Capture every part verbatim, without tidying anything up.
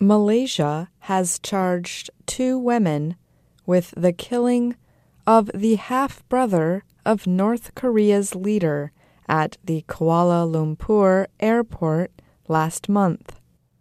Malaysia has charged two women with the killing of the half-brother of North Korea's leader at the Kuala Lumpur airport last month.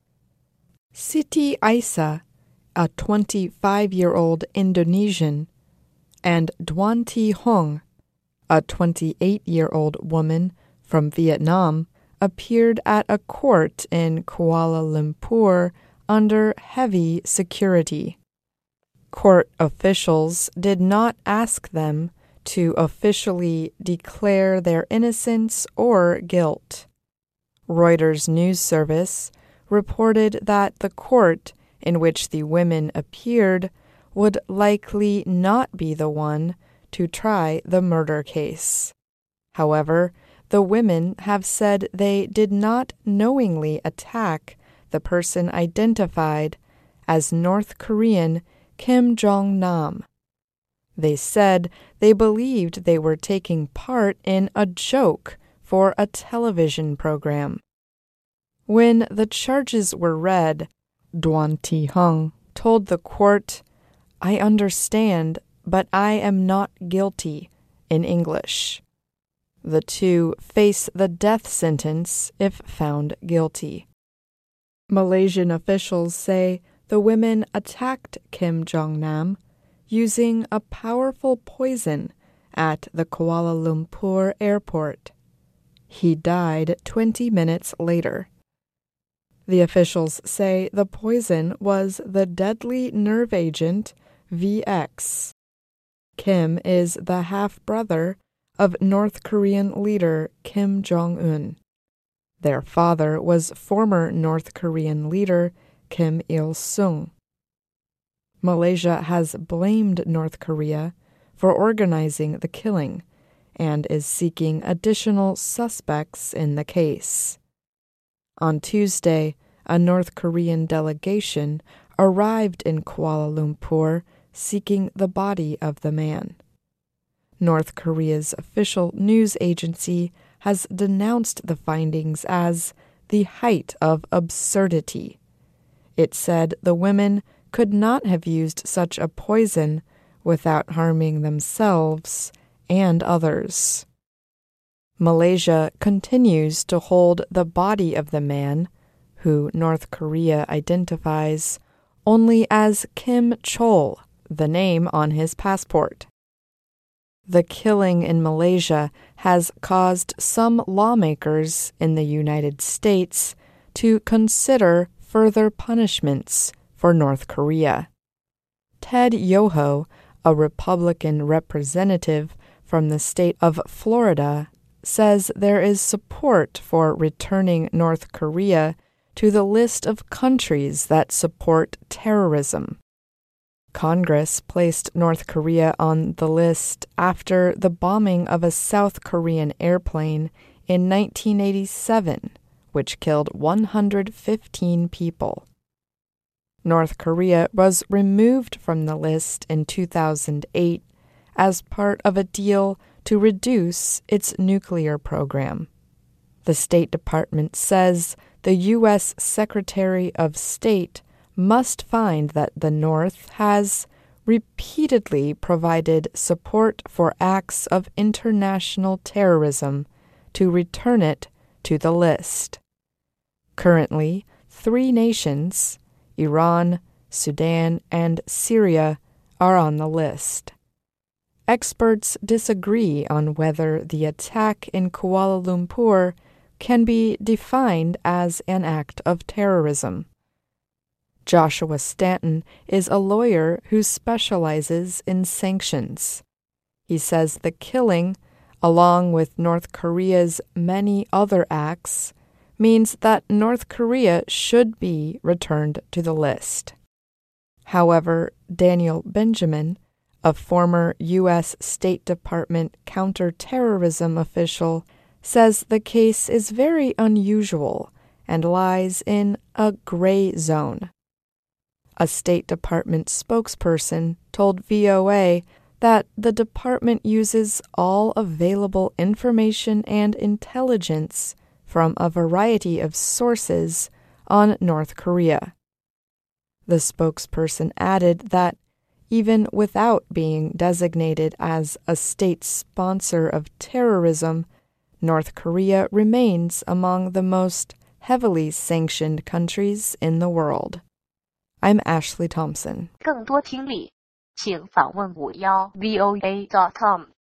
Siti Aisyah, a twenty-five-year-old Indonesian, and Doan Thi Hong, a twenty-eight-year-old woman from Vietnam, appeared at a court in Kuala Lumpur under heavy security. Court officials did not ask them to officially declare their innocence or guilt. Reuters news service reported that the court in which the women appeared would likely not be the one to try the murder case. However, the women have said they did not knowingly attack the person identified as North Korean Kim Jong-nam. They said they believed they were taking part in a joke for a television program. When the charges were read, Doan Thi Hong told the court, "I understand, but I am not guilty," in English. The two face the death sentence if found guilty. Malaysian officials say the women attacked Kim Jong-nam using a powerful poison at the Kuala Lumpur airport. He died twenty minutes later. The officials say the poison was the deadly nerve agent V X. Kim is the half-brother of North Korean leader Kim Jong-un. Their father was former North Korean leader Kim Il-sung. Malaysia has blamed North Korea for organizing the killing and is seeking additional suspects in the case. On Tuesday, a North Korean delegation arrived in Kuala Lumpur seeking the body of the man. North Korea's official news agency has denounced the findings as the height of absurdity. It said the women could not have used such a poison without harming themselves and others. Malaysia continues to hold the body of the man, who North Korea identifies only as Kim Chol, the name on his passport. The killing in Malaysia has caused some lawmakers in the United States to consider further punishments for North Korea. Ted Yoho, a Republican representative from the state of Florida, says there is support for returning North Korea to the list of countries that support terrorism. Congress placed North Korea on the list after the bombing of a South Korean airplane in nineteen eighty-seven, which killed one hundred fifteen people. North Korea was removed from the list in two thousand eight as part of a deal to reduce its nuclear program. The State Department says the U S Secretary of State must find that the North has repeatedly provided support for acts of international terrorism to return it to the list. Currently, three nations, Iran, Sudan, and Syria, are on the list. Experts disagree on whether the attack in Kuala Lumpur can be defined as an act of terrorism. Joshua Stanton is a lawyer who specializes in sanctions. He says the killing, along with North Korea's many other acts, means that North Korea should be returned to the list. However, Daniel Benjamin, a former U S State Department counterterrorism official, says the case is very unusual and lies in a gray zone. A State Department spokesperson told V O A that the department uses all available information and intelligence from a variety of sources on North Korea. The spokesperson added that even without being designated as a state sponsor of terrorism, North Korea remains among the most heavily sanctioned countries in the world. I'm Ashley Thompson. 更多听力，请访问五幺 V O A dot com。